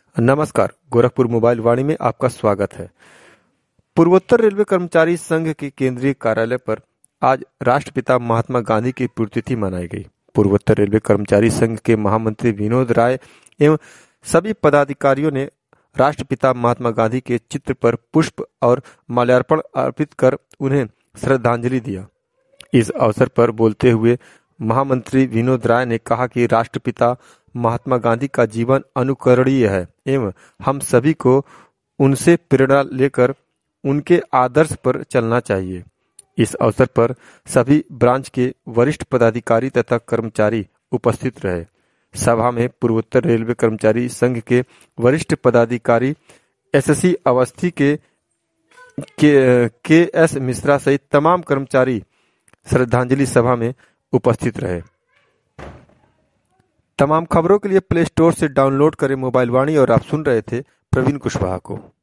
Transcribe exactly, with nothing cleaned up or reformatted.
नमस्कार, गोरखपुर मोबाइल वाणी में आपका स्वागत है। पूर्वोत्तर रेलवे कर्मचारी संघ के केंद्रीय कार्यालय पर आज राष्ट्रपिता महात्मा गांधी की पुण्यतिथि मनाई गई। पूर्वोत्तर रेलवे कर्मचारी संघ के महामंत्री विनोद राय एवं सभी पदाधिकारियों ने राष्ट्रपिता महात्मा गांधी के चित्र पर पुष्प और माल्यार्पण अर्पित कर उन्हें श्रद्धांजलि दिया। इस अवसर पर बोलते हुए महामंत्री विनोद राय ने कहा कि राष्ट्रपिता महात्मा गांधी का जीवन अनुकरणीय है एवं हम सभी को उनसे प्रेरणा लेकर उनके आदर्श पर चलना चाहिए। इस अवसर पर सभी ब्रांच के वरिष्ठ पदाधिकारी तथा कर्मचारी उपस्थित रहे। सभा में पूर्वोत्तर रेलवे कर्मचारी संघ के वरिष्ठ पदाधिकारी एसएससी अवस्थी के के, के एस मिश्रा सहित तमाम कर्मचारी श्रद्धांजलि सभा में उपस्थित रहे। तमाम खबरों के लिए प्ले स्टोर से डाउनलोड करें मोबाइल वाणी और आप सुन रहे थे प्रवीण कुशवाहा को।